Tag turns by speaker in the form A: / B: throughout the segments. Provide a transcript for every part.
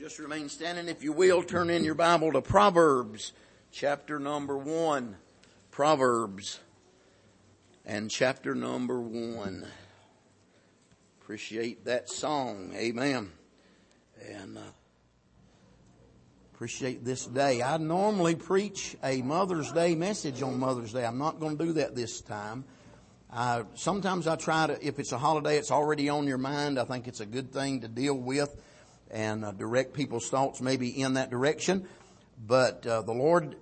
A: Just remain standing, if you will. Turn in your Bible to Proverbs, chapter number 1. Proverbs and chapter number 1. Appreciate that song. Amen. And appreciate this day. I normally preach a Mother's Day message on Mother's Day. I'm not going to do that this time. Sometimes I try to, if it's a holiday, it's already on your mind. I think it's a good thing to deal with and direct people's thoughts maybe in that direction. But the Lord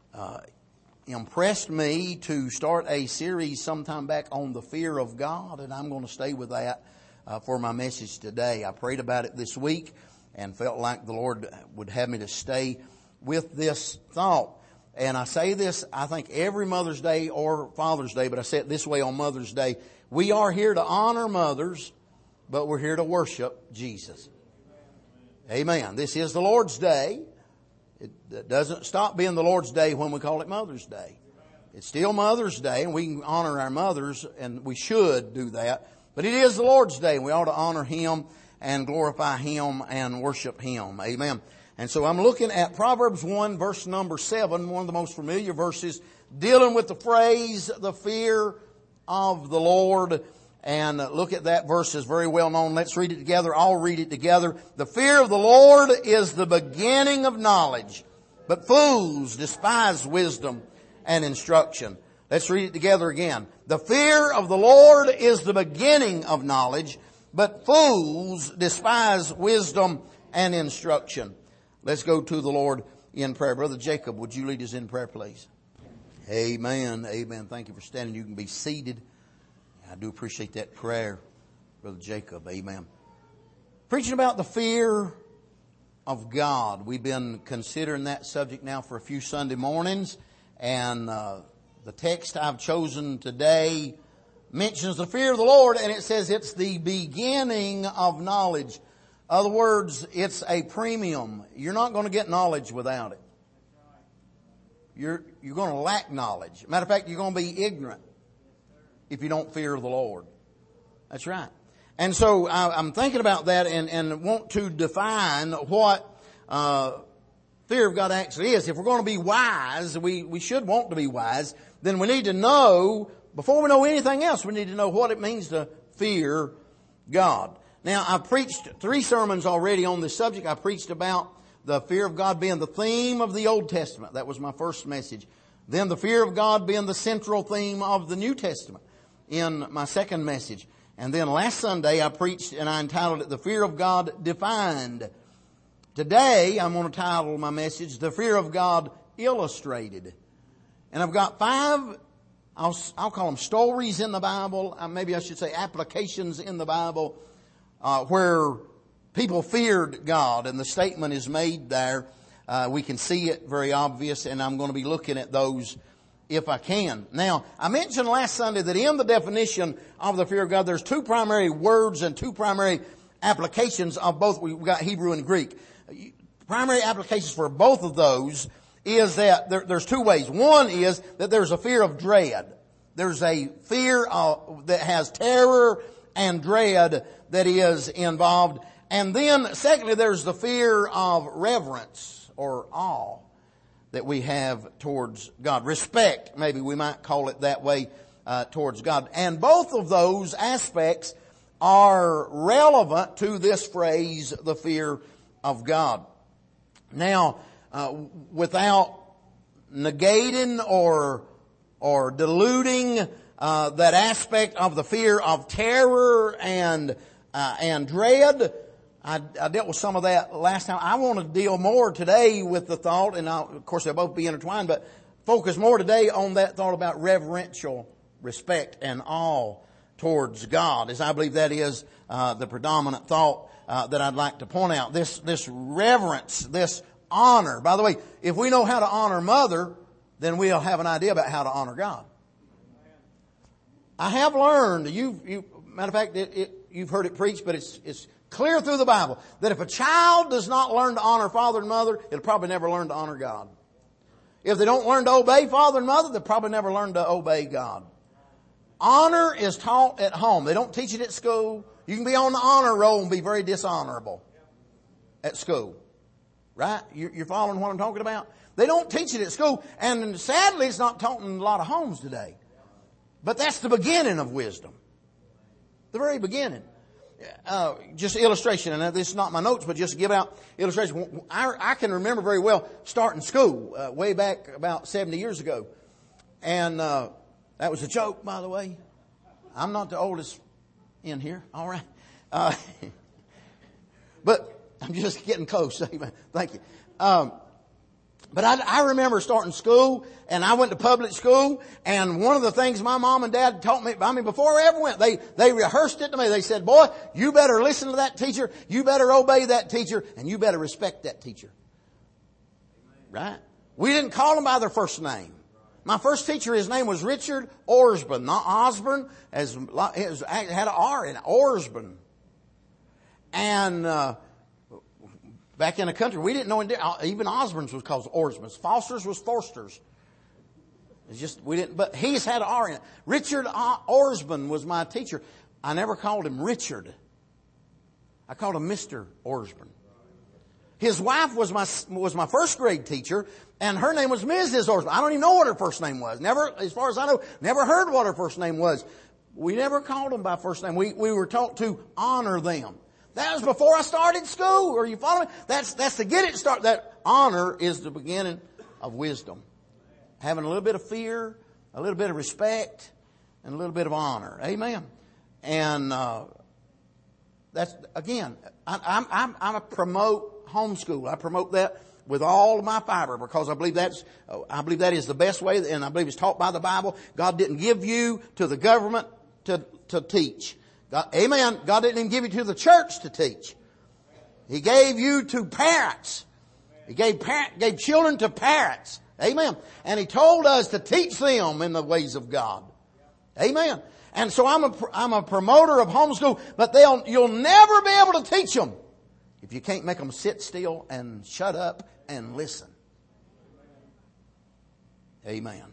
A: impressed me to start a series sometime back on the fear of God, and I'm going to stay with that for my message today. I prayed about it this week and felt like the Lord would have me to stay with this thought. And I say this, I think every Mother's Day or Father's Day, but I say it this way on Mother's Day. We are here to honor mothers, but we're here to worship Jesus. Amen. This is the Lord's Day. It doesn't stop being the Lord's Day when we call it Mother's Day. It's still Mother's Day, and we can honor our mothers, and we should do that. But it is the Lord's Day, and we ought to honor Him and glorify Him and worship Him. Amen. And so I'm looking at Proverbs 1, verse number 7, one of the most familiar verses, dealing with the phrase, the fear of the Lord. And look at that verse, is very well known. Let's read it together. I'll read it together. The fear of the Lord is the beginning of knowledge, but fools despise wisdom and instruction. Let's read it together again. The fear of the Lord is the beginning of knowledge, but fools despise wisdom and instruction. Let's go to the Lord in prayer. Brother Jacob, would you lead us in prayer, please? Amen. Amen. Thank you for standing. You can be seated. I do appreciate that prayer, Brother Jacob. Amen. Preaching about the fear of God. We've been considering that subject now for a few Sunday mornings. And the text I've chosen today mentions the fear of the Lord, and it says it's the beginning of knowledge. In other words, it's a premium. You're not going to get knowledge without it. You're going to lack knowledge. Matter of fact, you're going to be ignorant if you don't fear the Lord. That's right. And so I'm thinking about that and want to define what fear of God actually is. If we're going to be wise, we should want to be wise, then we need to know, before we know anything else, we need to know what it means to fear God. Now, I've preached 3 sermons already on this subject. I preached about the fear of God being the theme of the Old Testament. That was my first message. Then the fear of God being the central theme of the New Testament in my second message. And then last Sunday I preached and I entitled it, The Fear of God Defined. Today I'm going to title my message, The Fear of God Illustrated. And I've got 5, I'll call them stories in the Bible. Maybe I should say applications in the Bible where people feared God, and the statement is made there. We can see it very obvious, and I'm going to be looking at those if I can. Now, I mentioned last Sunday that in the definition of the fear of God, there's 2 primary words and 2 primary applications of both. We've got Hebrew and Greek. Primary applications for both of those is that there's 2 ways. One is that there's a fear of dread. There's a fear that has terror and dread that is involved. And then, secondly, there's the fear of reverence or awe that we have towards God. Respect, maybe we might call it that way, towards God. And both of those aspects are relevant to this phrase, the fear of God. Now, without negating or diluting that aspect of the fear of terror and dread, I dealt with some of that last time. I want to deal more today with the thought, and of course they'll both be intertwined, but focus more today on that thought about reverential respect and awe towards God, as I believe that is the predominant thought that I'd like to point out. This reverence, this honor. By the way, if we know how to honor Mother, then we'll have an idea about how to honor God. I have learned, matter of fact, you've heard it preached, but it's clear through the Bible that if a child does not learn to honor father and mother, it'll probably never learn to honor God. If they don't learn to obey father and mother, they'll probably never learn to obey God. Honor is taught at home. They don't teach it at school. You can be on the honor roll and be very dishonorable at school. Right? You're following what I'm talking about? They don't teach it at school. And sadly, it's not taught in a lot of homes today. But that's the beginning of wisdom. The very beginning. Just illustration, and this is not my notes, but just to give out illustration. I can remember very well starting school way back about 70 years ago. And that was a joke, by the way. I'm not the oldest in here. All right. But I'm just getting close. Amen. Thank you. But I remember starting school, and I went to public school, and one of the things my mom and dad taught me, before I ever went, they rehearsed it to me. They said, boy, you better listen to that teacher, you better obey that teacher, and you better respect that teacher. Right? We didn't call them by their first name. My first teacher, his name was Richard Orsburn, not Osborne, it had an R in it, Orsburn. And, back in the country, we didn't know, even Osborne's was called Orsman's. Foster's was Forster's. It's just, we didn't, but he's had an R in it. Richard Orsburn was my teacher. I never called him Richard. I called him Mr. Orsburn. His wife was my first grade teacher, and her name was Mrs. Orsburn. I don't even know what her first name was. Never, as far as I know, never heard what her first name was. We never called them by first name. We were taught to honor them. That was before I started school. Are you following me? That's to get it started. That honor is the beginning of wisdom. Having a little bit of fear, a little bit of respect, and a little bit of honor. Amen. And that's again. I promote homeschool. I promote that with all of my fiber because I believe that is the best way, and I believe it's taught by the Bible. God didn't give you to the government to teach. God, amen. God didn't even give you to the church to teach. He gave you to parents. He gave children to parents. Amen. And He told us to teach them in the ways of God. Amen. And so I'm a promoter of homeschool, but you'll never be able to teach them if you can't make them sit still and shut up and listen. Amen.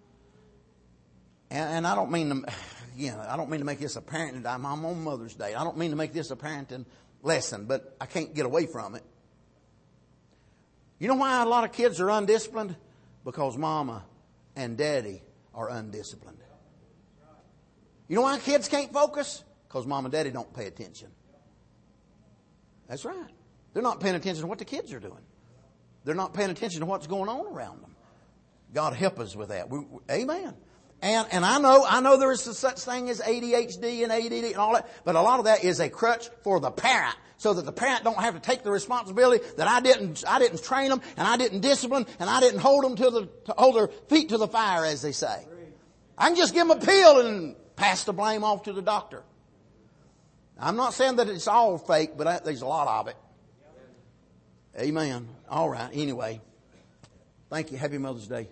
A: And I don't mean to... Again, I don't mean to make this a parenting. I'm on Mother's Day. I don't mean to make this a parenting lesson, but I can't get away from it. You know why a lot of kids are undisciplined? Because mama and daddy are undisciplined. You know why kids can't focus? Because mom and daddy don't pay attention. That's right. They're not paying attention to what the kids are doing. They're not paying attention to what's going on around them. God help us with that. Amen. And I know there is such thing as ADHD and ADD and all that, but a lot of that is a crutch for the parent, so that the parent don't have to take the responsibility that I didn't train them, and I didn't discipline, and I didn't hold them to hold their feet to the fire, as they say. I can just give them a pill and pass the blame off to the doctor. I'm not saying that it's all fake, but there's a lot of it. Amen. All right. Anyway, thank you. Happy Mother's Day.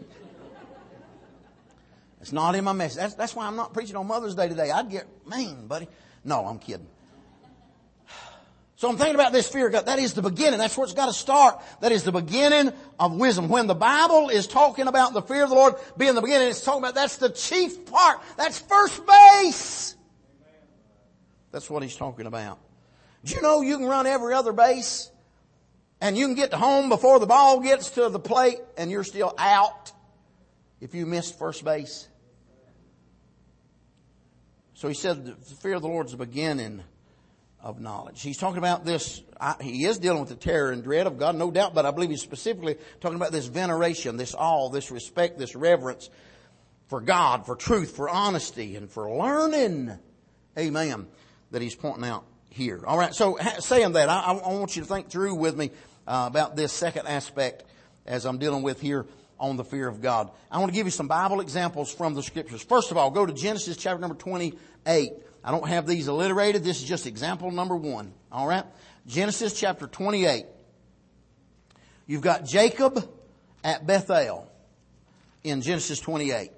A: It's not in my message. That's why I'm not preaching on Mother's Day today. I'd get mean, buddy. No, I'm kidding. So I'm thinking about this fear of God. That is the beginning. That's where it's got to start. That is the beginning of wisdom. When the Bible is talking about the fear of the Lord being the beginning, it's talking about that's the chief part. That's first base. That's what He's talking about. Do you know you can run every other base and you can get to home before the ball gets to the plate and you're still out if you missed first base? So He said the fear of the Lord is the beginning of knowledge. He's talking about this. He is dealing with the terror and dread of God, no doubt, but I believe He's specifically talking about this veneration, this awe, this respect, this reverence for God, for truth, for honesty, and for learning. Amen. That He's pointing out here. All right. So saying that, I want you to think through with me about this second aspect as I'm dealing with here on the fear of God. I want to give you some Bible examples from the Scriptures. First of all, go to Genesis chapter number 28. I don't have these alliterated. This is just example number 1. All right. Genesis chapter 28. You've got Jacob at Bethel in Genesis 28.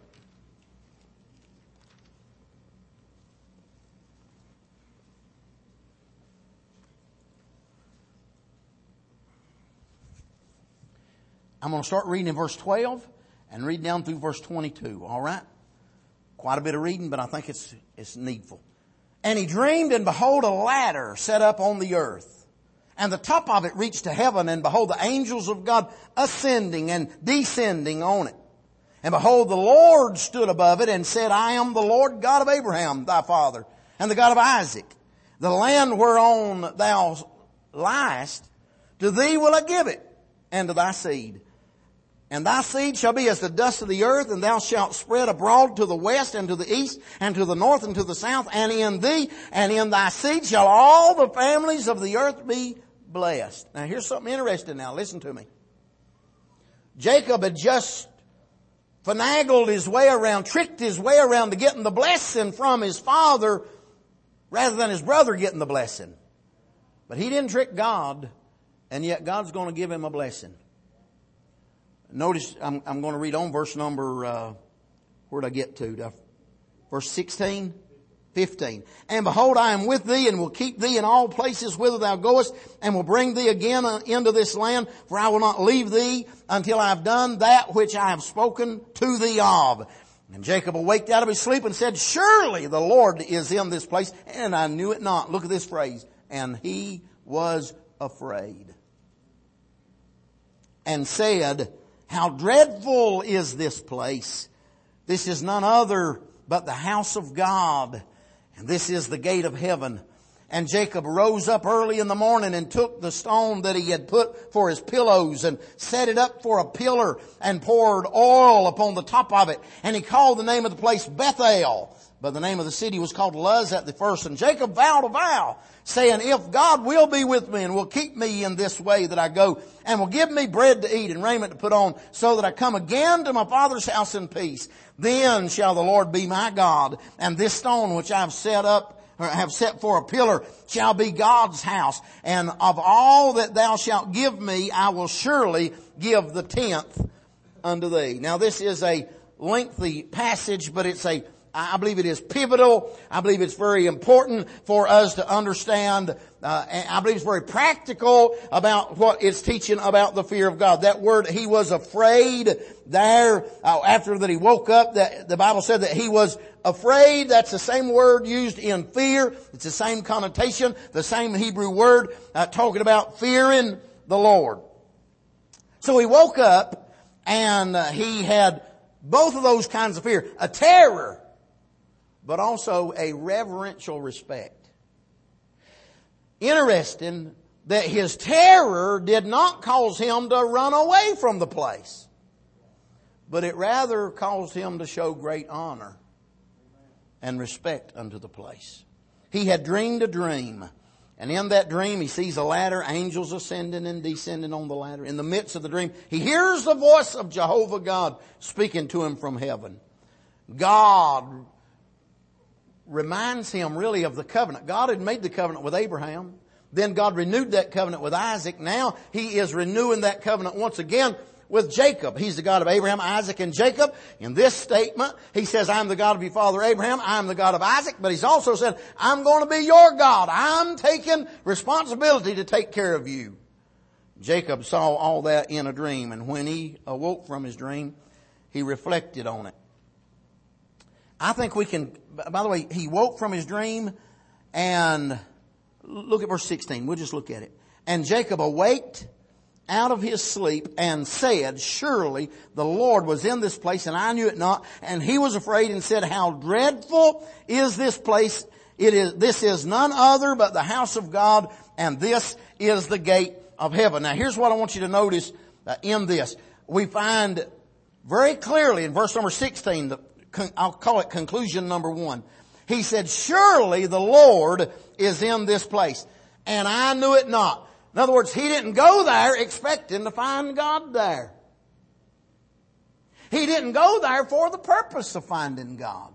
A: I'm going to start reading in verse 12 and read down through verse 22. All right? Quite a bit of reading, but I think it's needful. And he dreamed, and behold, a ladder set up on the earth, And the top of it reached to heaven, and behold, the angels of God ascending and descending on it. And behold, the Lord stood above it and said, I am the Lord God of Abraham, thy father, and the God of Isaac. The land whereon thou liest, to thee will I give it, and to thy seed. And thy seed shall be as the dust of the earth, and thou shalt spread abroad to the west and to the east and to the north and to the south. And in thee and in thy seed shall all the families of the earth be blessed. Now here's something interesting now. Listen to me. Jacob had just finagled his way around, tricked his way around to getting the blessing from his father rather than his brother getting the blessing. But he didn't trick God, and yet God's going to give him a blessing. Notice, I'm going to read on verse number, where'd I get to? Verse 16? 15. And behold, I am with thee and will keep thee in all places whither thou goest, and will bring thee again into this land, for I will not leave thee until I have done that which I have spoken to thee of. And Jacob awaked out of his sleep and said, surely the Lord is in this place, and I knew it not. Look at this phrase. And he was afraid. And said, how dreadful is this place! This is none other but the house of God, and this is the gate of heaven. And Jacob rose up early in the morning and took the stone that he had put for his pillows and set it up for a pillar and poured oil upon the top of it. And he called the name of the place Bethel. But the name of the city was called Luz at the first. And Jacob vowed a vow, saying, if God will be with me and will keep me in this way that I go, and will give me bread to eat and raiment to put on, so that I come again to my father's house in peace, then shall the Lord be my God, and this stone which I have set for a pillar shall be God's house. And of all that thou shalt give me, I will surely give the 10th unto thee. Now this is a lengthy passage, but I believe it is pivotal. I believe it's very important for us to understand. And I believe it's very practical about what it's teaching about the fear of God. That word, he was afraid there, after that he woke up, that the Bible said that he was afraid. That's the same word used in fear. It's the same connotation, the same Hebrew word, talking about fearing the Lord. So he woke up and he had both of those kinds of fear. A terror, but also a reverential respect. Interesting that his terror did not cause him to run away from the place, but it rather caused him to show great honor and respect unto the place. He had dreamed a dream, and in that dream he sees a ladder, angels ascending and descending on the ladder. In the midst of the dream, he hears the voice of Jehovah God speaking to him from heaven. God reminds him really of the covenant. God had made the covenant with Abraham. Then God renewed that covenant with Isaac. Now he is renewing that covenant once again with Jacob. He's the God of Abraham, Isaac, and Jacob. In this statement, he says, I'm the God of your father Abraham. I'm the God of Isaac. But he's also said, I'm going to be your God. I'm taking responsibility to take care of you. Jacob saw all that in a dream. And when he awoke from his dream, he reflected on it. I think we can, by the way, he woke from his dream, and look at verse 16. We'll just look at it. And Jacob awaked out of his sleep and said, surely the Lord was in this place, and I knew it not. And he was afraid and said, how dreadful is this place! This is none other but the house of God, and this is the gate of heaven. Now here's what I want you to notice in this. We find very clearly in verse number 16, I'll call it conclusion number 1. He said, surely the Lord is in this place, and I knew it not. In other words, he didn't go there expecting to find God there. He didn't go there for the purpose of finding God.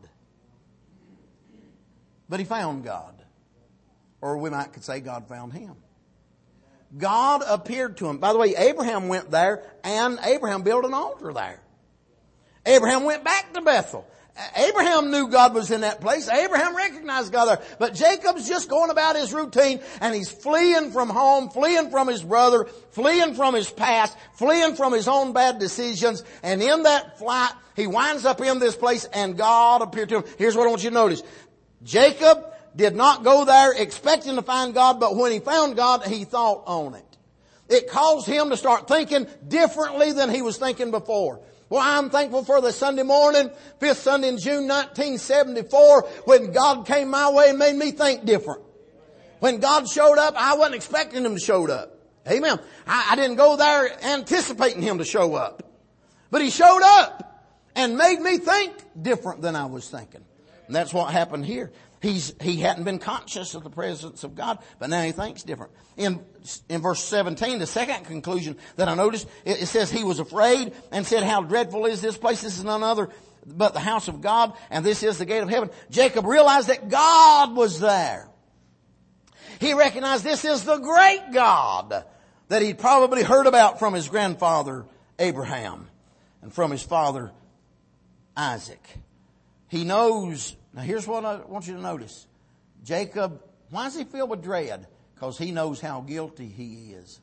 A: But he found God. Or we might could say God found him. God appeared to him. By the way, Abraham went there, and Abraham built an altar there. Abraham went back to Bethel. Abraham knew God was in that place. Abraham recognized God there. But Jacob's just going about his routine, and he's fleeing from home, fleeing from his brother, fleeing from his past, fleeing from his own bad decisions. And in that flight, he winds up in this place, and God appeared to him. Here's what I want you to notice. Jacob did not go there expecting to find God, but when he found God, he thought on it. It caused him to start thinking differently than he was thinking before. Well, I'm thankful for the Sunday morning, 5th Sunday in June 1974, when God came my way and made me think different. When God showed up, I wasn't expecting him to show up. Amen. I didn't go there anticipating him to show up. But he showed up and made me think different than I was thinking. And that's what happened here. He hadn't been conscious of the presence of God, but now he thinks different. In verse 17, the second conclusion that I noticed, it says he was afraid and said, how dreadful is this place? This is none other but the house of God, and this is the gate of heaven. Jacob realized that God was there. He recognized this is the great God that he'd probably heard about from his grandfather Abraham and from his father Isaac. He knows. Now here's what I want you to notice. Jacob, why is he filled with dread? Because he knows how guilty he is.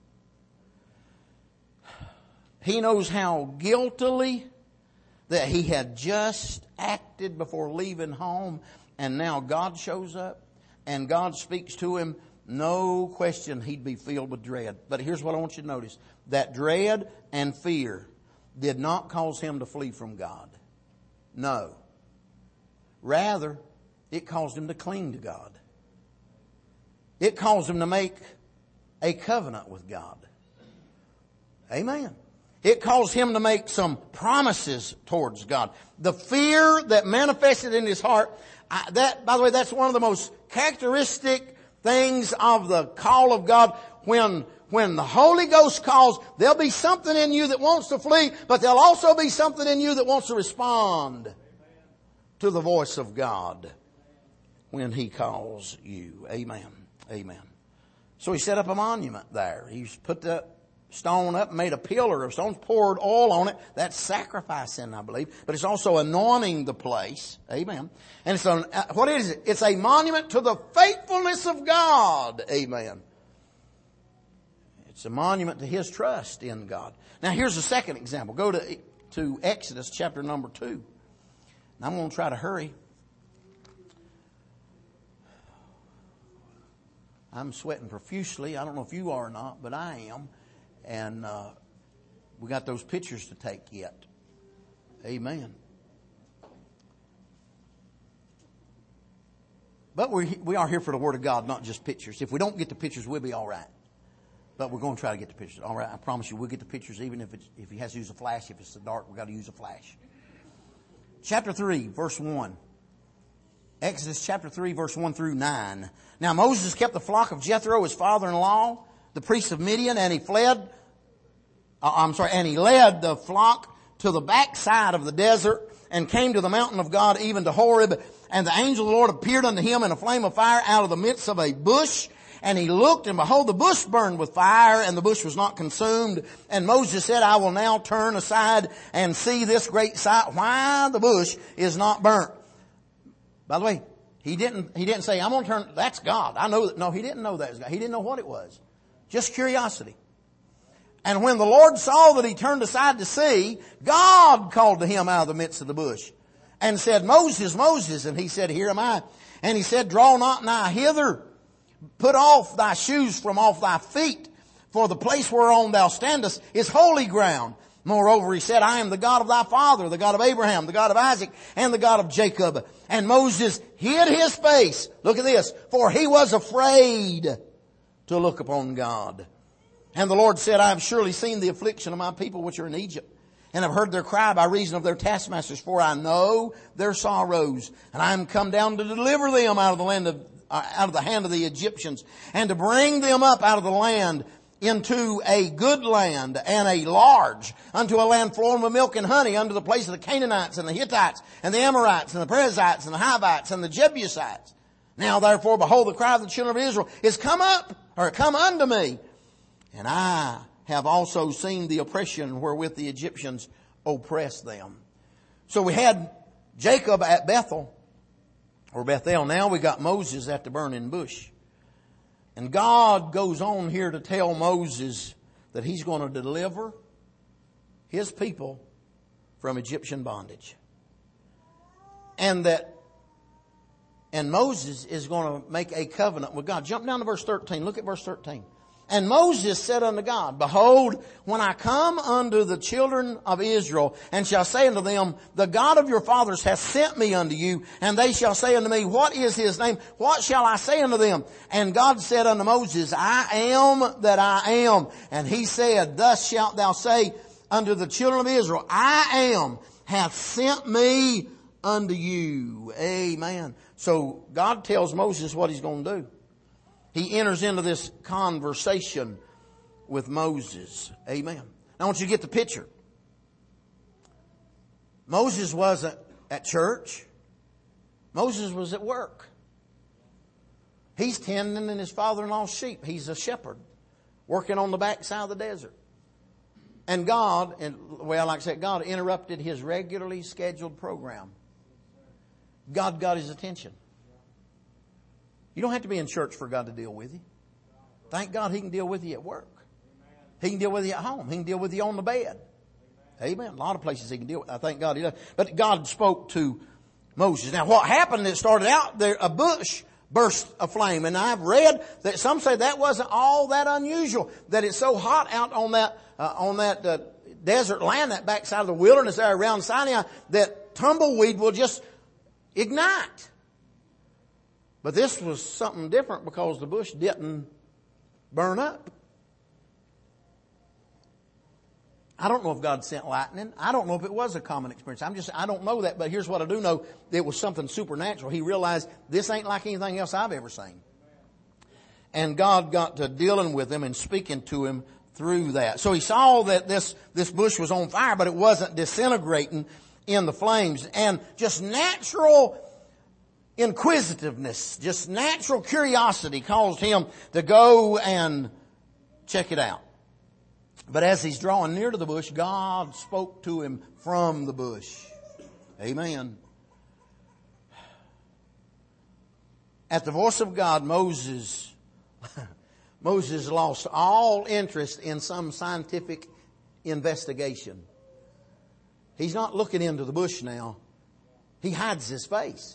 A: He knows how guiltily that he had just acted before leaving home, and now God shows up and God speaks to him. No question he'd be filled with dread. But here's what I want you to notice. That dread and fear did not cause him to flee from God. No. Rather, it caused him to cling to God. It caused him to make a covenant with God. Amen. It caused him to make some promises towards God. The fear that manifested in his heart, by the way, that's one of the most characteristic things of the call of God. When the Holy Ghost calls, there'll be something in you that wants to flee, but there'll also be something in you that wants to respond to the voice of God when he calls you. Amen. Amen. So he set up a monument there. He's put the stone up, made a pillar of stones, poured oil on it. That's sacrificing, I believe. But it's also anointing the place. Amen. And it's what is it? It's a monument to the faithfulness of God. Amen. It's a monument to his trust in God. Now here's a second example. Go to Exodus chapter number 2. And I'm going to try to hurry. I'm sweating profusely. I don't know if you are or not, but I am. And we got those pictures to take yet. Amen. But we are here for the Word of God, not just pictures. If we don't get the pictures, we'll be all right. But we're going to try to get the pictures. All right, I promise you, we'll get the pictures even if he has to use a flash. If it's so dark, we've got to use a flash. Chapter 3, verse 1. Exodus chapter 3, verse 1 through 9. Now Moses kept the flock of Jethro, his father-in-law, the priest of Midian, and he led the flock to the backside of the desert and came to the mountain of God, even to Horeb. And the angel of the Lord appeared unto him in a flame of fire out of the midst of a bush. And he looked, and behold, the bush burned with fire, and the bush was not consumed. And Moses said, I will now turn aside and see this great sight, why the bush is not burnt. By the way, he didn't say, I'm going to turn, that's God. I know that. No, he didn't know that was God. He didn't know what it was. Just curiosity. And when the Lord saw that he turned aside to see, God called to him out of the midst of the bush and said, Moses, Moses. And he said, here am I. And he said, draw not nigh hither. Put off thy shoes from off thy feet, for the place whereon thou standest is holy ground. Moreover, he said, I am the God of thy father, the God of Abraham, the God of Isaac, and the God of Jacob. And Moses hid his face. Look at this. For he was afraid to look upon God. And the Lord said, I have surely seen the affliction of my people which are in Egypt, and have heard their cry by reason of their taskmasters, for I know their sorrows. And I am come down to deliver them out of the hand of the Egyptians, and to bring them up out of the land into a good land and a large, unto a land flowing with milk and honey, unto the place of the Canaanites and the Hittites and the Amorites and the Perizzites and the Hivites and the Jebusites. Now therefore, behold, the cry of the children of Israel is come unto me. And I have also seen the oppression wherewith the Egyptians oppress them. So we had Jacob at Bethel, or Bethel. Now we got Moses at the burning bush. And God goes on here to tell Moses that he's going to deliver his people from Egyptian bondage. And that And Moses is going to make a covenant with God. Jump down to verse 13. Look at verse 13. And Moses said unto God, Behold, when I come unto the children of Israel, and shall say unto them, The God of your fathers hath sent me unto you, and they shall say unto me, What is his name? What shall I say unto them? And God said unto Moses, I am that I am. And he said, Thus shalt thou say unto the children of Israel, I am, hath sent me unto you. Amen. So God tells Moses what he's going to do. He enters into this conversation with Moses. Amen. Now I want you to get the picture. Moses wasn't at church. Moses was at work. He's tending in his father-in-law's sheep. He's a shepherd working on the backside of the desert. And God, like I said, God interrupted his regularly scheduled program. God got his attention. You don't have to be in church for God to deal with you. Thank God he can deal with you at work. He can deal with you at home. He can deal with you on the bed. Amen. A lot of places he can deal with. I thank God he does. But God spoke to Moses. Now what happened, it started out there, a bush burst aflame. And I've read that some say that wasn't all that unusual, that it's so hot out on that desert land, that backside of the wilderness there around Sinai, that tumbleweed will just ignite. But this was something different because the bush didn't burn up. I don't know if God sent lightning. I don't know if it was a common experience. I don't know that, but here's what I do know. It was something supernatural. He realized this ain't like anything else I've ever seen. And God got to dealing with him and speaking to him through that. So he saw that this bush was on fire, but it wasn't disintegrating in the flames. And just natural inquisitiveness, just natural curiosity caused him to go and check it out. But as he's drawing near to the bush, God spoke to him from the bush. Amen. At the voice of God, Moses lost all interest in some scientific investigation. He's not looking into the bush now. He hides his face.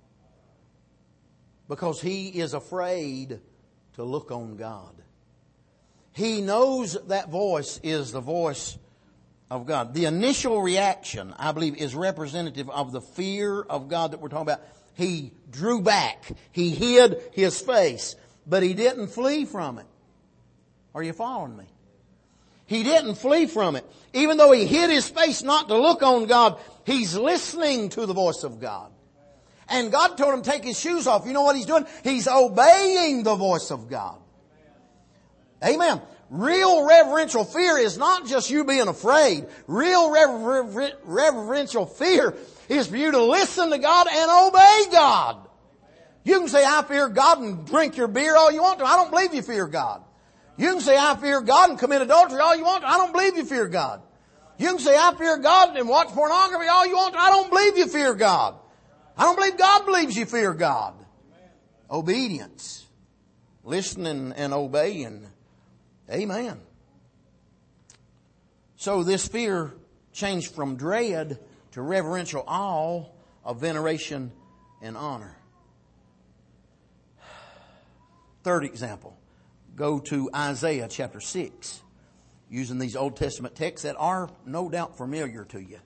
A: Because he is afraid to look on God. He knows that voice is the voice of God. The initial reaction, I believe, is representative of the fear of God that we're talking about. He drew back. He hid his face. But he didn't flee from it. Are you following me? He didn't flee from it. Even though he hid his face not to look on God, he's listening to the voice of God. And God told him to take his shoes off. You know what he's doing? He's obeying the voice of God. Amen. Real reverential fear is not just you being afraid. Real reverential fear is for you to listen to God and obey God. You can say, I fear God, and drink your beer all you want to. I don't believe you fear God. You can say, I fear God, and commit adultery all you want to. I don't believe you fear God. You can say, I fear God, and watch pornography all you want to. I don't believe you fear God. I don't believe God believes you fear God. Obedience. Listening and obeying. Amen. So this fear changed from dread to reverential awe of veneration and honor. Third example. Go to Isaiah chapter 6. Using these Old Testament texts that are no doubt familiar to you.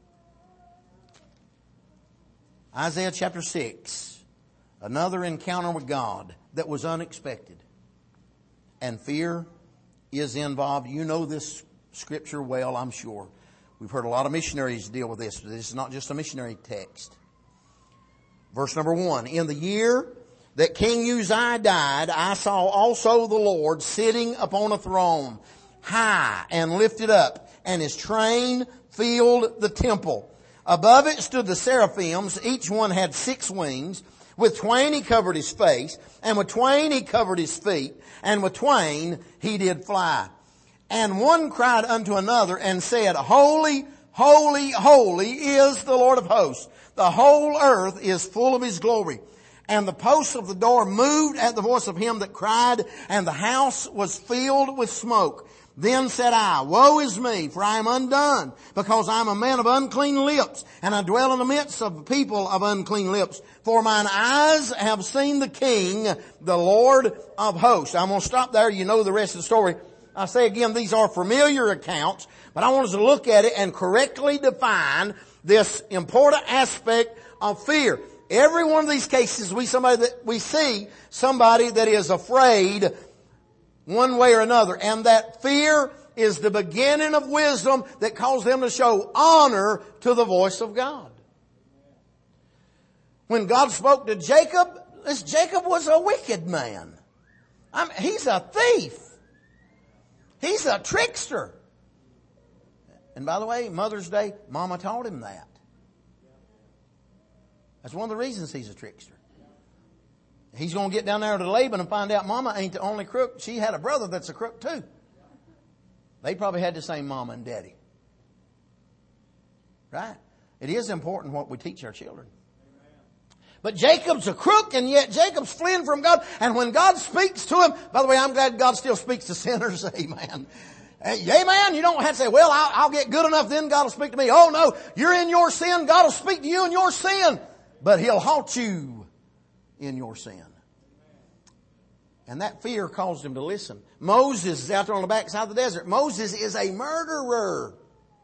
A: Isaiah chapter 6. Another encounter with God that was unexpected. And fear is involved. You know this scripture well, I'm sure. We've heard a lot of missionaries deal with this. This is not just a missionary text. Verse number 1. In the year that King Uzziah died, I saw also the Lord sitting upon a throne, high and lifted up, and his train filled the temple. Above it stood the seraphims. Each one had 6 wings. With twain he covered his face, and with twain he covered his feet, and with twain he did fly. And one cried unto another and said, Holy, holy, holy is the Lord of hosts. The whole earth is full of his glory. And the posts of the door moved at the voice of him that cried, and the house was filled with smoke. Then said I, woe is me, for I am undone, because I am a man of unclean lips, and I dwell in the midst of people of unclean lips. For mine eyes have seen the King, the Lord of hosts. I'm going to stop there. You know the rest of the story. I say again, these are familiar accounts, but I want us to look at it and correctly define this important aspect of fear. Every one of these cases, we see somebody that is afraid one way or another. And that fear is the beginning of wisdom that caused them to show honor to the voice of God. When God spoke to Jacob, Jacob was a wicked man. He's a thief. He's a trickster. And by the way, Mother's Day, Mama taught him that. That's one of the reasons he's a trickster. He's going to get down there to Laban and find out Mama ain't the only crook. She had a brother that's a crook too. They probably had the same mama and daddy. Right? It is important what we teach our children. But Jacob's a crook, and yet Jacob's fleeing from God. And when God speaks to him, by the way, I'm glad God still speaks to sinners. Amen. Amen. You don't have to say, well, I'll get good enough, then God will speak to me. Oh no, you're in your sin. God will speak to you in your sin. But He'll halt you in your sin. And that fear caused him to listen. Moses is out there on the backside of the desert. Moses is a murderer.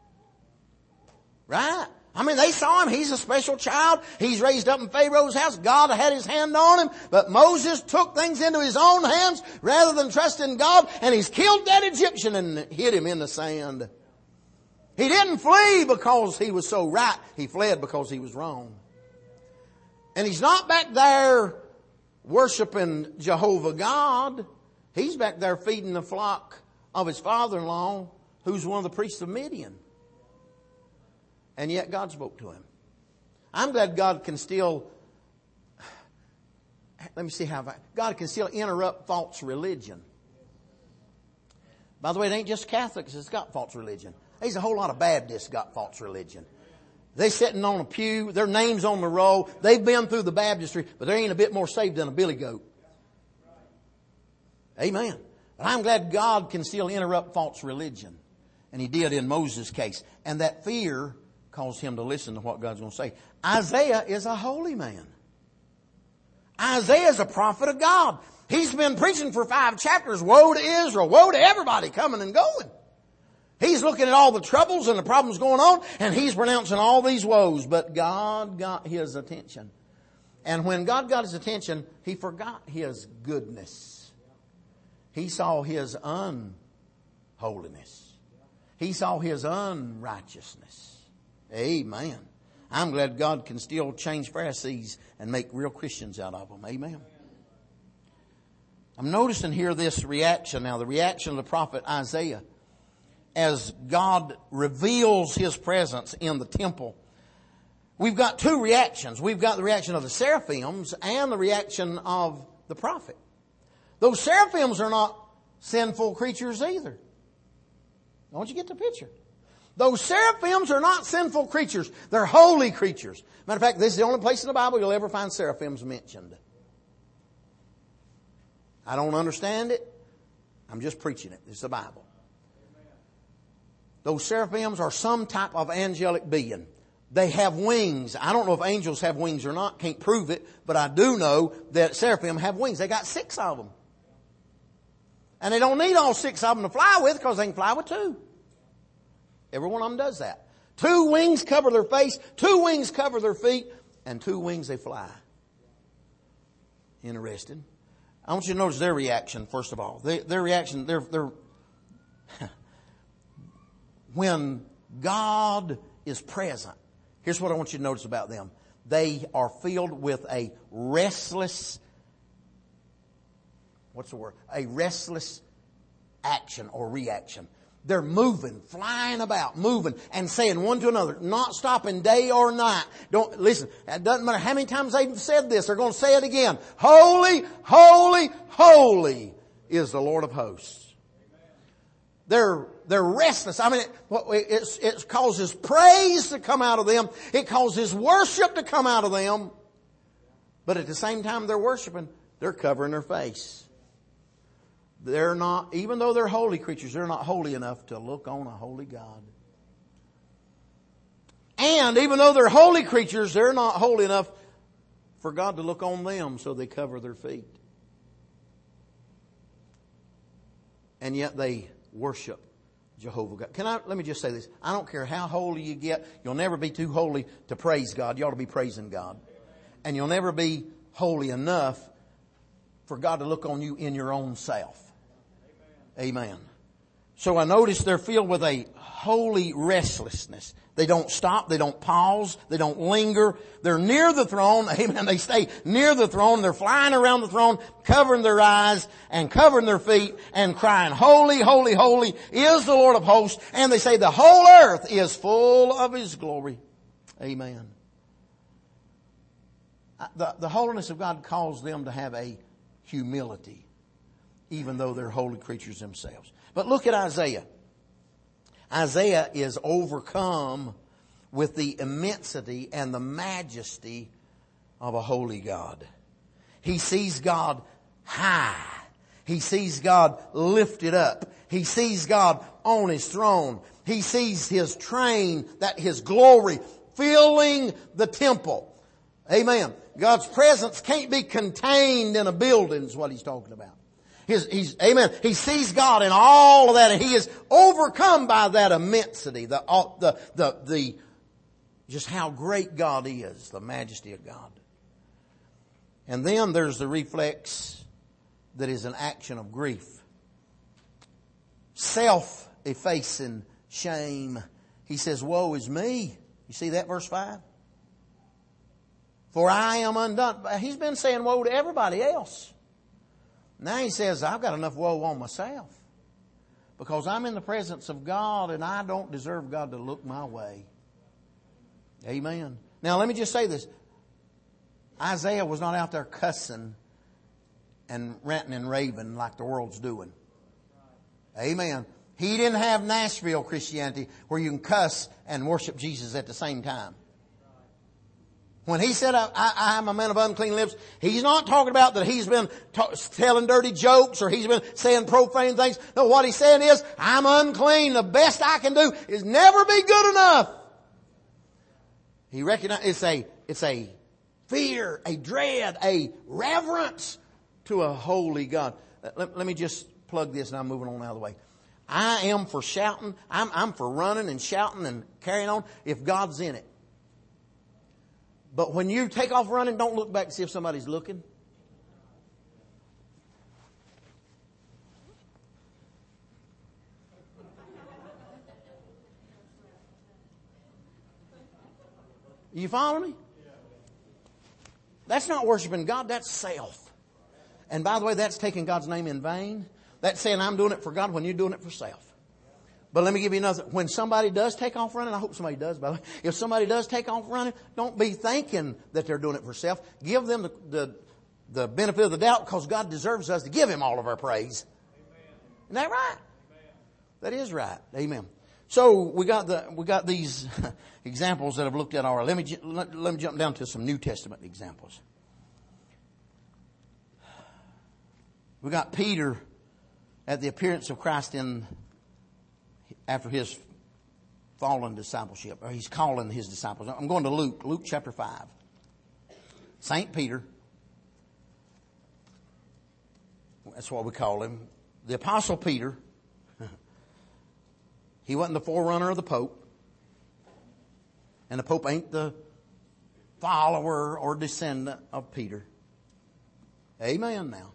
A: Right? I mean, they saw him. He's a special child. He's raised up in Pharaoh's house. God had His hand on him. But Moses took things into his own hands rather than trust in God. And he's killed that Egyptian and hid him in the sand. He didn't flee because he was so right. He fled because he was wrong. And he's not back there worshiping Jehovah God. He's back there feeding the flock of his father-in-law, who's one of the priests of Midian. And yet God spoke to him. I'm glad God can still, God can still interrupt false religion. By the way, it ain't just Catholics that's got false religion. There's a whole lot of Baptists got false religion. They sitting on a pew, their name's on the roll, they've been through the baptistry, but they ain't a bit more saved than a billy goat. Amen. But I'm glad God can still interrupt false religion. And He did in Moses' case. And that fear caused him to listen to what God's going to say. Isaiah is a holy man. Isaiah is a prophet of God. He's been preaching for 5 chapters. Woe to Israel. Woe to everybody coming and going. He's looking at all the troubles and the problems going on, and he's pronouncing all these woes. But God got his attention. And when God got his attention, He forgot His goodness. He saw His unholiness. He saw His unrighteousness. Amen. I'm glad God can still change Pharisees and make real Christians out of them. Amen. I'm noticing here this reaction now, the reaction of the prophet Isaiah. As God reveals His presence in the temple, we've got 2 reactions. We've got the reaction of the seraphims and the reaction of the prophet. Those seraphims are not sinful creatures either. Don't you get the picture? Those seraphims are not sinful creatures. They're holy creatures. Matter of fact, this is the only place in the Bible you'll ever find seraphims mentioned. I don't understand it. I'm just preaching it. It's the Bible. Those seraphims are some type of angelic being. They have wings. I don't know if angels have wings or not. Can't prove it. But I do know that seraphim have wings. They got 6 of them. And they don't need all 6 of them to fly with because they can fly with 2. Every one of them does that. 2 wings cover their face. 2 wings cover their feet. And 2 wings they fly. Interesting. I want you to notice their reaction, first of all. Their reaction, they're when God is present, here's what I want you to notice about them. They are filled with a restless, a restless action or reaction. They're moving, flying about, moving, and saying one to another, not stopping day or night. Don't listen. It doesn't matter how many times they've said this. They're going to say it again. Holy, holy, holy is the Lord of hosts. They're restless. I mean, it causes praise to come out of them. It causes worship to come out of them. But at the same time they're worshiping, they're covering their face. they're not, even though they're holy creatures, they're not holy enough to look on a holy God. And even though they're holy creatures, they're not holy enough for God to look on them, so they cover their feet. And yet they worship Jehovah God. Let me just say this. I don't care how holy you get. You'll never be too holy to praise God. You ought to be praising God. And you'll never be holy enough for God to look on you in your own self. Amen. So I notice they're filled with a holy restlessness. They don't stop. They don't pause. They don't linger. They're near the throne. Amen. They stay near the throne. They're flying around the throne, covering their eyes and covering their feet and crying, "Holy, holy, holy is the Lord of hosts." And they say the whole earth is full of His glory. Amen. The holiness of God calls them to have a humility, even though they're holy creatures themselves. But look at Isaiah. Isaiah is overcome with the immensity and the majesty of a holy God. He sees God high. He sees God lifted up. He sees God on His throne. He sees His train, that His glory filling the temple. Amen. God's presence can't be contained in a building is what He's talking about. Amen. He sees God in all of that, and he is overcome by that immensity, just how great God is, the majesty of God. And then there's the reflex that is an action of grief. Self-effacing shame. He says, "Woe is me." You see that verse 5? "For I am undone." He's been saying woe to everybody else. Now he says, I've got enough woe on myself. Because I'm in the presence of God and I don't deserve God to look my way. Amen. Now let me just say this. Isaiah was not out there cussing and ranting and raving like the world's doing. Amen. He didn't have Nashville Christianity where you can cuss and worship Jesus at the same time. When he said, I am a man of unclean lips, he's not talking about that he's been telling dirty jokes or he's been saying profane things. No, what he's saying is, I'm unclean. The best I can do is never be good enough. He recognizes it's a fear, a dread, a reverence to a holy God. Let me just plug this and I'm moving on out of the way. I am for shouting. I'm for running and shouting and carrying on if God's in it. But when you take off running, don't look back to see if somebody's looking. You follow me? That's not worshiping God, that's self. And by the way, that's taking God's name in vain. That's saying I'm doing it for God when you're doing it for self. But let me give you another. When somebody does take off running, I hope somebody does, by the way. If somebody does take off running, don't be thinking that they're doing it for self. Give them the benefit of the doubt because God deserves us to give Him all of our praise. Amen. Isn't that right? Amen. That is right. Amen. So we got these examples that I've looked at already. Let me jump down to some New Testament examples. We got Peter at the appearance of Christ after his fallen discipleship, or he's calling his disciples. I'm going to Luke chapter 5. Saint Peter. That's what we call him. The Apostle Peter. He wasn't the forerunner of the Pope. And the Pope ain't the follower or descendant of Peter. Amen now.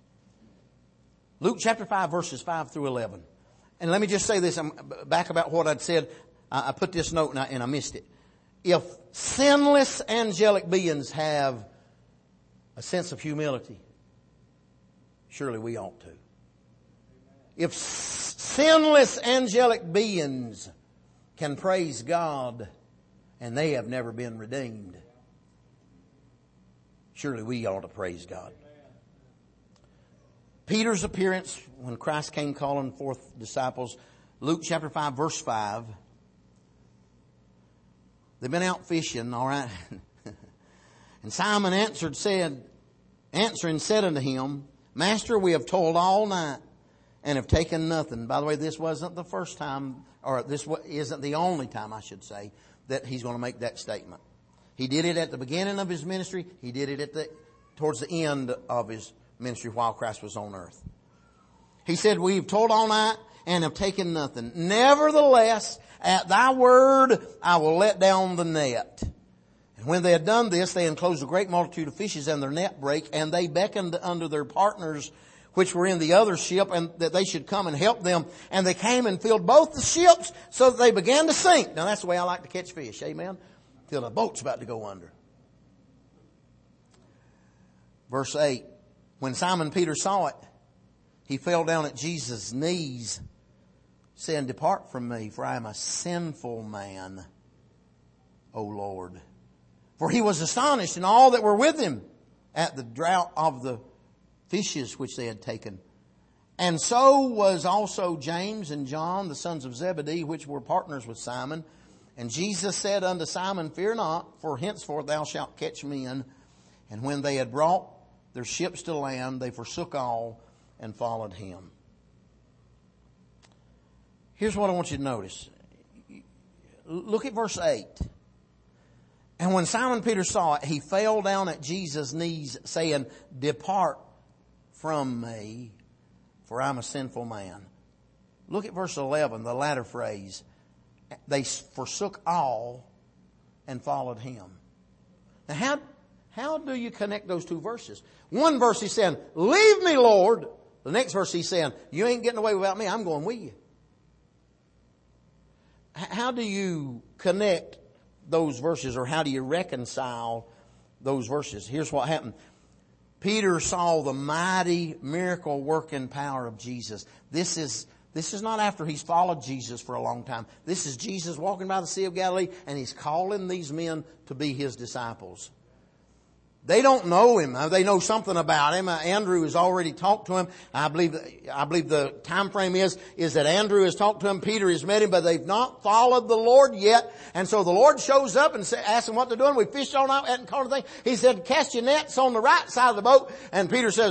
A: Luke chapter 5 verses 5 through 11. And let me just say this, I'm back about what I'd said. I put this note and I missed it. If sinless angelic beings have a sense of humility, surely we ought to. If sinless angelic beings can praise God and they have never been redeemed, surely we ought to praise God. Peter's appearance when Christ came calling forth disciples, Luke chapter 5 verse 5. They've been out fishing, all right. And Simon answering said unto him, Master, we have toiled all night and have taken nothing. By the way, this wasn't the first time, or this isn't the only time, I should say, that he's going to make that statement. He did it at the beginning of his ministry. He did it towards the end of his ministry while Christ was on earth. He said, we've toiled all night and have taken nothing. Nevertheless, at thy word, I will let down the net. And when they had done this, they enclosed a great multitude of fishes, and their net brake, and they beckoned unto their partners which were in the other ship, and that they should come and help them. And they came and filled both the ships, so that they began to sink. Now that's the way I like to catch fish, amen? Till the boat's about to go under. Verse 8, when Simon Peter saw it, he fell down at Jesus' knees, saying, depart from me, for I am a sinful man, O Lord. For he was astonished, and all that were with him, at the draught of the fishes which they had taken. And so was also James and John, the sons of Zebedee, which were partners with Simon. And Jesus said unto Simon, fear not, for henceforth thou shalt catch men. And when they had brought their ships to land, they forsook all and followed him. Here's what I want you to notice. Look at verse 8. And when Simon Peter saw it, he fell down at Jesus' knees, saying, depart from me, for I'm a sinful man. Look at verse 11, the latter phrase. They forsook all and followed him. Now how do you connect those two verses? One verse he's saying, leave me, Lord. The next verse he's saying, you ain't getting away without me, I'm going with you. How do you connect those verses, or how do you reconcile those verses? Here's what happened. Peter saw the mighty miracle working power of Jesus. This is not after he's followed Jesus for a long time. This is Jesus walking by the Sea of Galilee, and he's calling these men to be his disciples. They don't know him. They know something about him. Andrew has already talked to him. I believe the time frame is that Andrew has talked to him. Peter has met him, but they've not followed the Lord yet. And so the Lord shows up and asks them what they're doing. We fished all night, hadn't caught anything. He said, cast your nets on the right side of the boat. And Peter says,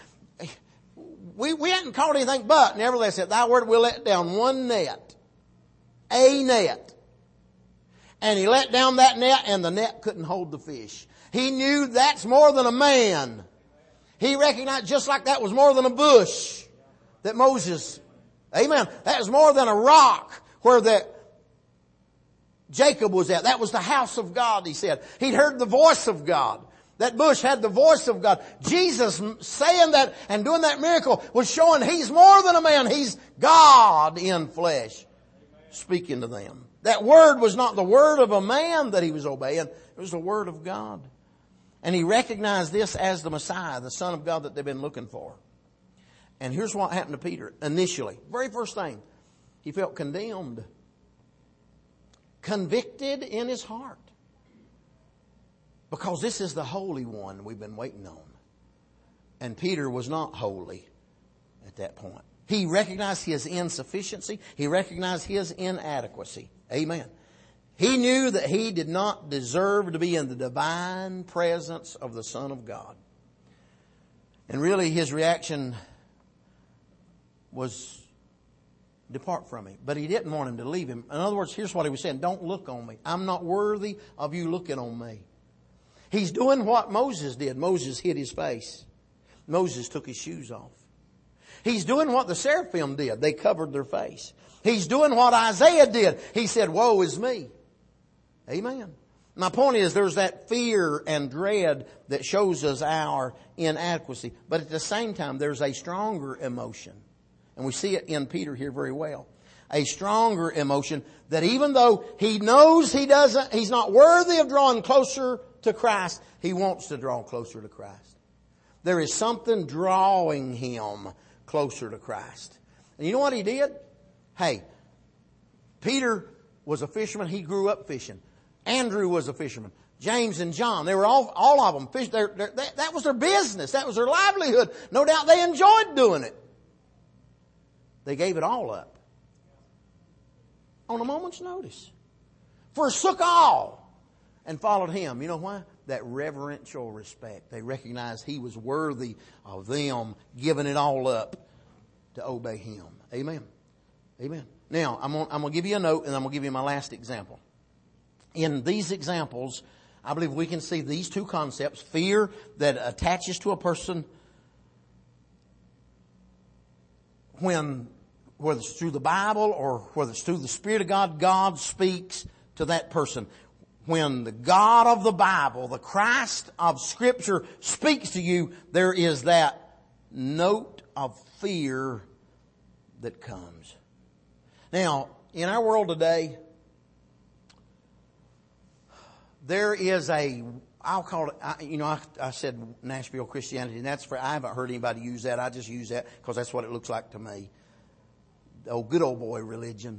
A: we hadn't caught anything, but nevertheless at thy word we'll let down one net. A net. And he let down that net, and the net couldn't hold the fish. He knew that's more than a man. He recognized just like that was more than a bush that Moses, amen, that was more than a rock where that Jacob was at. That was the house of God, he said. He'd heard the voice of God. That bush had the voice of God. Jesus saying that and doing that miracle was showing he's more than a man. He's God in flesh speaking to them. That word was not the word of a man that he was obeying. It was the word of God. And he recognized this as the Messiah, the Son of God that they've been looking for. And here's what happened to Peter initially. Very first thing, he felt condemned. Convicted in his heart. Because this is the Holy One we've been waiting on. And Peter was not holy at that point. He recognized his insufficiency. He recognized his inadequacy. Amen. He knew that he did not deserve to be in the divine presence of the Son of God. And really his reaction was, depart from me. But he didn't want him to leave him. In other words, here's what he was saying. Don't look on me. I'm not worthy of you looking on me. He's doing what Moses did. Moses hid his face. Moses took his shoes off. He's doing what the seraphim did. They covered their face. He's doing what Isaiah did. He said, woe is me. Amen. My point is there's that fear and dread that shows us our inadequacy. But at the same time, there's a stronger emotion. And we see it in Peter here very well. A stronger emotion that even though he knows he's not worthy of drawing closer to Christ, he wants to draw closer to Christ. There is something drawing him closer to Christ. And you know what he did? Hey, Peter was a fisherman. He grew up fishing. Andrew was a fisherman. James and John, they were all of them fish. That was their business. That was their livelihood. No doubt they enjoyed doing it. They gave it all up on a moment's notice. Forsook all and followed him. You know why? That reverential respect. They recognized he was worthy of them giving it all up to obey Him. Amen. Amen. Now, I'm going to give you a note, and I'm going to give you my last example. In these examples, I believe we can see these two concepts: fear that attaches to a person whether it's through the Bible or whether it's through the Spirit of God, God speaks to that person. When the God of the Bible, the Christ of Scripture speaks to you, there is that note of fear that comes. Now, in our world today, there is I'll call it, I said Nashville Christianity, and I haven't heard anybody use that. I just use that because that's what it looks like to me. The good old boy religion.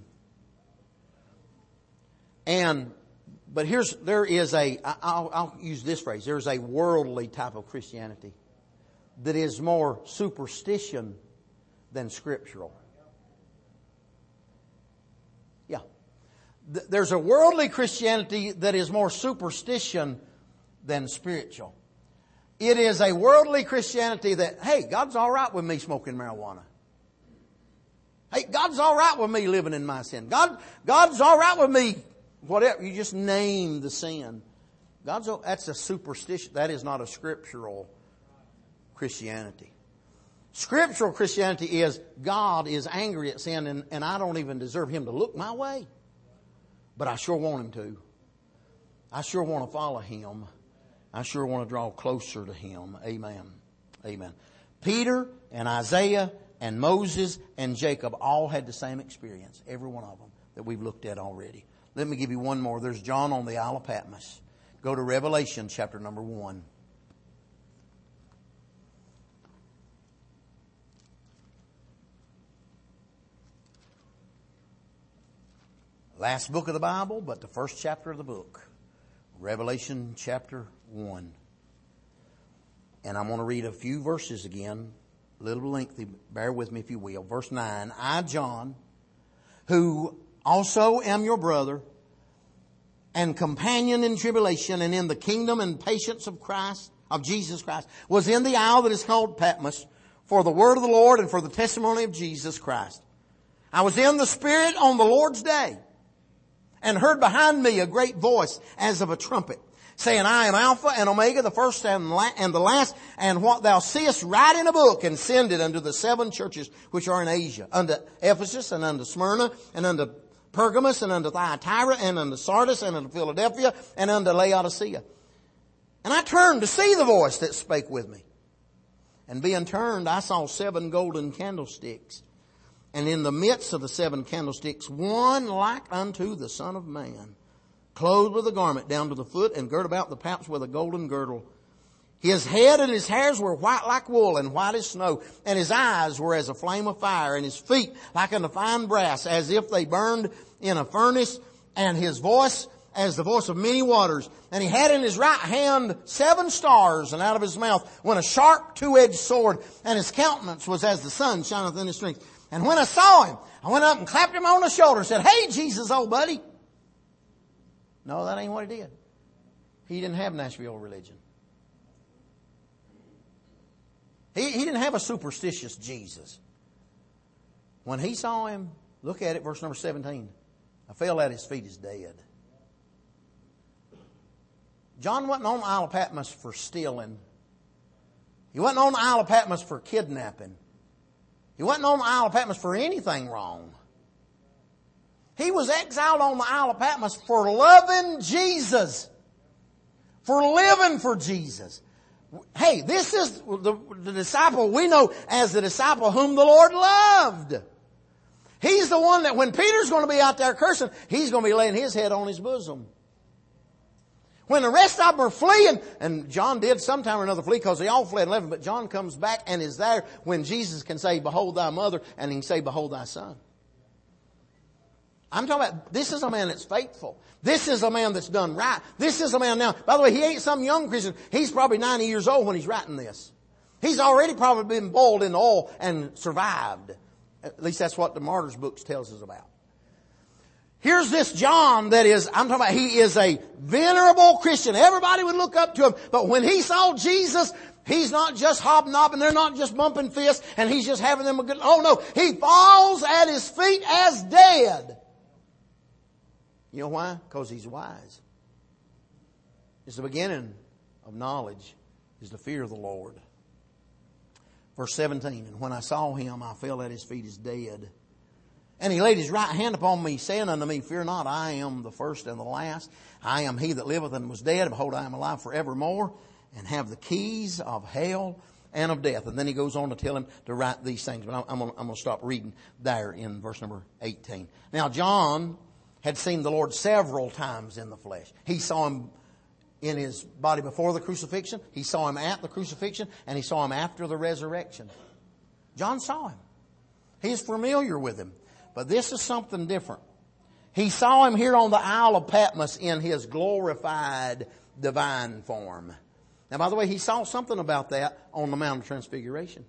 A: But I'll use this phrase. There's a worldly type of Christianity that is more superstition than scriptural. Yeah. There's a worldly Christianity that is more superstition than spiritual. It is a worldly Christianity that, hey, God's all right with me smoking marijuana. Hey, God's all right with me living in my sin. God's all right with me, whatever. You just name the sin. That's a superstition. That is not a scriptural Christianity. Scriptural Christianity is God is angry at sin, and I don't even deserve Him to look my way. But I sure want Him to. I sure want to follow Him. I sure want to draw closer to Him. Amen. Amen. Peter and Isaiah and Moses and Jacob all had the same experience. Every one of them that we've looked at already. Let me give you one more. There's John on the Isle of Patmos. Go to Revelation chapter number 1. Last book of the Bible, but the first chapter of the book. Revelation chapter 1. And I'm going to read a few verses again. A little lengthy. Bear with me if you will. Verse 9. I, John, who also am your brother and companion in tribulation and in the kingdom and patience of Christ, of Jesus Christ, was in the isle that is called Patmos for the word of the Lord and for the testimony of Jesus Christ. I was in the Spirit on the Lord's day, and heard behind me a great voice as of a trumpet, saying, I am Alpha and Omega, the first and the last, and what thou seest write in a book, and send it unto the 7 churches which are in Asia, unto Ephesus, and unto Smyrna, and unto Pergamos, and unto Thyatira, and unto Sardis, and unto Philadelphia, and unto Laodicea. And I turned to see the voice that spake with me. And being turned, I saw 7 golden candlesticks. And in the midst of the 7 candlesticks, one like unto the Son of Man, clothed with a garment down to the foot, and girt about the paps with a golden girdle. His head and his hairs were white like wool, and white as snow. And his eyes were as a flame of fire, and his feet like unto fine brass, as if they burned in a furnace. And his voice as the voice of many waters. And he had in his right hand 7 stars, and out of his mouth went a sharp 2-edged sword. And his countenance was as the sun shineth in his strength. And when I saw him, I went up and clapped him on the shoulder and said, Hey, Jesus, old buddy. No, that ain't what he did. He didn't have Nashville religion. He didn't have a superstitious Jesus. When he saw him, look at it, verse number 17. I fell at his feet as dead. John wasn't on the Isle of Patmos for stealing. He wasn't on the Isle of Patmos for kidnapping. He wasn't on the Isle of Patmos for anything wrong. He was exiled on the Isle of Patmos for loving Jesus. For living for Jesus. Hey, this is the disciple we know as the disciple whom the Lord loved. He's the one that when Peter's going to be out there cursing, he's going to be laying his head on his bosom. When the rest of them are fleeing, and John did sometime or another flee because they all fled and left him, but John comes back and is there when Jesus can say, Behold thy mother, and he can say, Behold thy son. I'm talking about, this is a man that's faithful. This is a man that's done right. This is a man now. By the way, he ain't some young Christian. He's probably 90 years old when he's writing this. He's already probably been boiled in oil and survived. At least that's what the Martyrs books tells us about. Here's this John that is, I'm talking about, he is a venerable Christian. Everybody would look up to him. But when he saw Jesus, He's not just hobnobbing, they're not just bumping fists, and he's just having them a good... Oh no, he falls at his feet as dead. You know why? Because he's wise. It's the beginning of knowledge, is the fear of the Lord. Verse 17, and when I saw him, I fell at his feet as dead. And he laid his right hand upon me, saying unto me, Fear not, I am the first and the last. I am he that liveth and was dead. Behold, I am alive forevermore, and have the keys of hell and of death. And then he goes on to tell him to write these things. But I'm going to stop reading there in verse number 18. Now, John had seen the Lord several times in the flesh. He saw him in his body before the crucifixion. He saw him at the crucifixion, and he saw him after the resurrection. John saw him. He's familiar with him. But this is something different. He saw him here on the Isle of Patmos in his glorified divine form. Now, by the way, he saw something about that on the Mount of Transfiguration.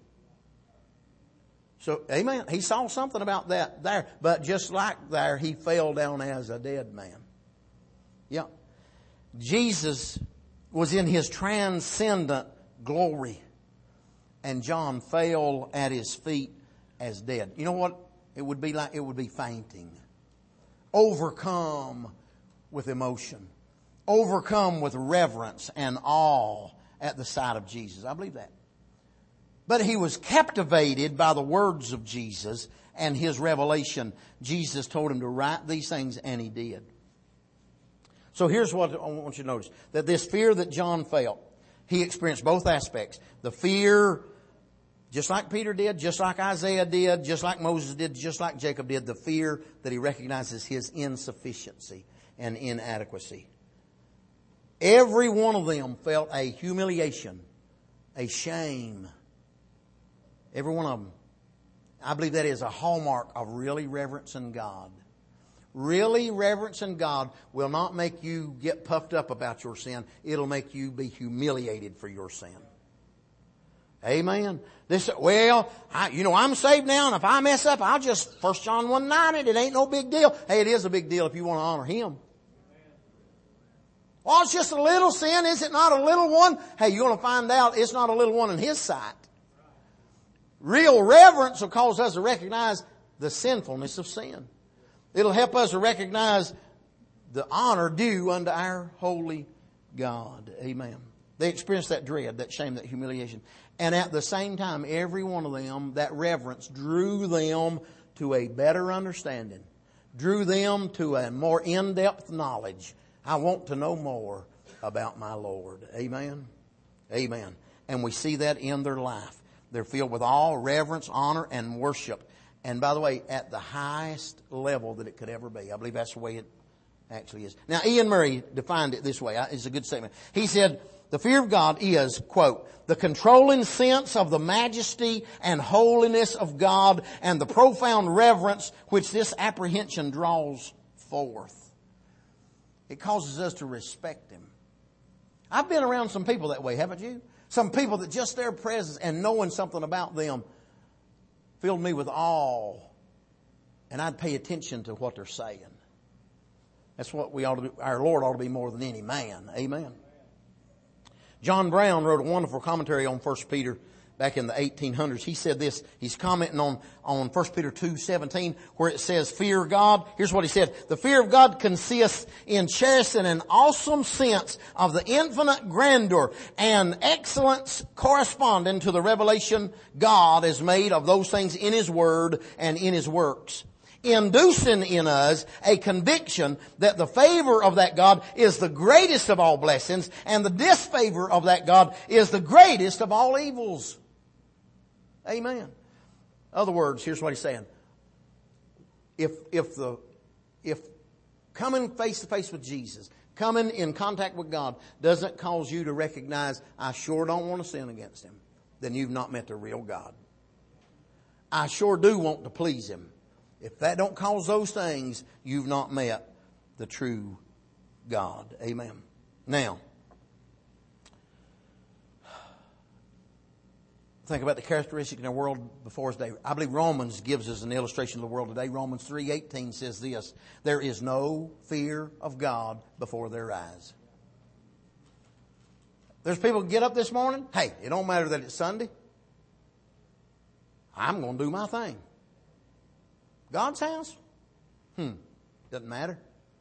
A: So, amen. He saw something about that there. But just like there, he fell down as a dead man. Yeah. Jesus was in his transcendent glory. And John fell at his feet as dead. You know what it would be like? It would be fainting. Overcome with emotion. Overcome with reverence and awe at the sight of Jesus. I believe that. But he was captivated by the words of Jesus and his revelation. Jesus told him to write these things, and he did. So here's what I want you to notice. That this fear that John felt, he experienced both aspects. The fear, just like Peter did, just like Isaiah did, just like Moses did, just like Jacob did, the fear that he recognizes his insufficiency and inadequacy. Every one of them felt a humiliation, a shame. Every one of them. I believe that is a hallmark of really reverencing God. Really reverencing God will not make you get puffed up about your sin. It'll make you be humiliated for your sin. Amen. I'm saved now, and if I mess up, I'll just 1 John 1:9 it ain't no big deal. Hey, it is a big deal if you want to honor Him. Well, it's just a little sin. Is it not a little one? Hey, you're going to find out it's not a little one in His sight. Real reverence will cause us to recognize the sinfulness of sin. It'll help us to recognize the honor due unto our holy God. Amen. They experienced that dread, that shame, that humiliation. And at the same time, every one of them, that reverence drew them to a better understanding. Drew them to a more in-depth knowledge. I want to know more about my Lord. Amen. Amen. And we see that in their life. They're filled with awe, reverence, honor, and worship. And by the way, at the highest level that it could ever be. I believe that's the way it actually is. Now, Ian Murray defined it this way. It's a good statement. He said, the fear of God is, quote, the controlling sense of the majesty and holiness of God and the profound reverence which this apprehension draws forth. It causes us to respect Him. I've been around some people that way, haven't you? Some people that just their presence and knowing something about them filled me with awe. And I'd pay attention to what they're saying. That's what we ought to do. Our Lord ought to be more than any man. Amen. John Brown wrote a wonderful commentary on 1 Peter back in the 1800s. He said this. He's commenting on 1 Peter 2:17, where it says, fear God. Here's what he said. The fear of God consists in cherishing an awesome sense of the infinite grandeur and excellence corresponding to the revelation God has made of those things in His Word and in His works, inducing in us a conviction that the favor of that God is the greatest of all blessings and the disfavor of that God is the greatest of all evils. Amen. In other words, here's what he's saying. If coming face to face with Jesus, coming in contact with God doesn't cause you to recognize, I sure don't want to sin against Him, then you've not met the real God. I sure do want to please Him. If that don't cause those things, you've not met the true God. Amen. Now, think about the characteristics in the world before us today. I believe Romans gives us an illustration of the world today. Romans 3:18 says this, there is no fear of God before their eyes. There's people who get up this morning. Hey, it don't matter that it's Sunday. I'm going to do my thing. God's house? Doesn't matter.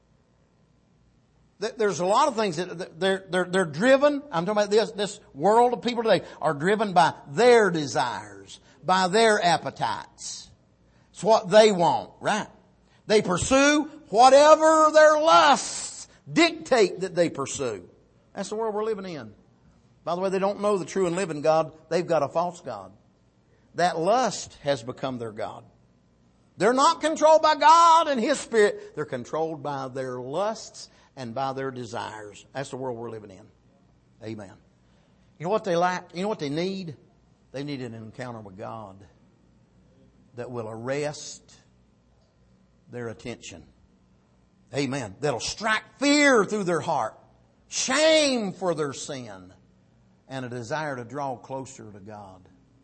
A: There's a lot of things that they're driven. I'm talking about this world of people today are driven by their desires, by their appetites. It's what they want, right? They pursue whatever their lusts dictate that they pursue. That's the world we're living in. By the way, they don't know the true and living God. They've got a false God. That lust has become their God. They're not controlled by God and His Spirit. They're controlled by their lusts and by their desires. That's the world we're living in. Amen. You know what they lack? You know what they need? They need an encounter with God that will arrest their attention. Amen. That'll strike fear through their heart, shame for their sin, and a desire to draw closer to God.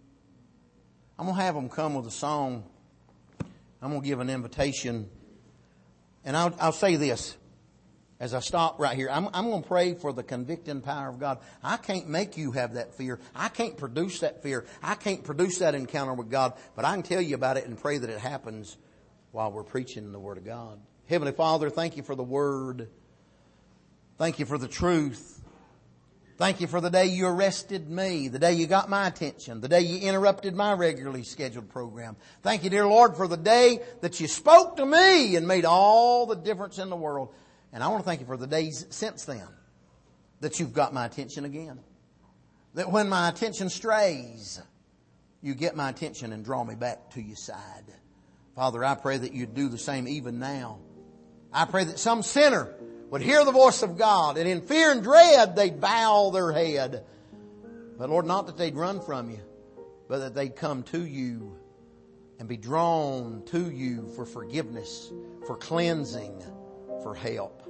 A: I'm going to have them come with a song. I'm going to give an invitation. And I'll say this as I stop right here. I'm going to pray for the convicting power of God. I can't make you have that fear. I can't produce that fear. I can't produce that encounter with God. But I can tell you about it and pray that it happens while we're preaching the Word of God. Heavenly Father, thank you for the Word. Thank you for the truth. Thank you for the day you arrested me, the day you got my attention, the day you interrupted my regularly scheduled program. Thank you, dear Lord, for the day that you spoke to me and made all the difference in the world. And I want to thank you for the days since then that you've got my attention again. That when my attention strays, you get my attention and draw me back to your side. Father, I pray that you'd do the same even now. I pray that some sinner would hear the voice of God, and in fear and dread they'd bow their head. But Lord, not that they'd run from you, but that they'd come to you and be drawn to you for forgiveness, for cleansing, for help.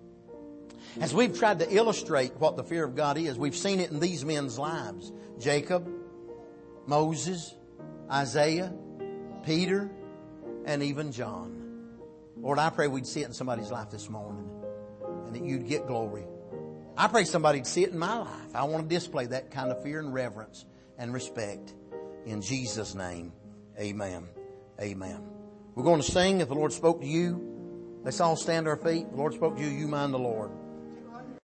A: As we've tried to illustrate what the fear of God is, we've seen it in these men's lives. Jacob, Moses, Isaiah, Peter, and even John. Lord, I pray we'd see it in somebody's life this morning, and that you'd get glory. I pray somebody'd see it in my life. I want to display that kind of fear and reverence and respect. In Jesus' name, amen. Amen. We're going to sing. If the Lord spoke to you, let's all stand to our feet. The Lord spoke to you, you mind the Lord.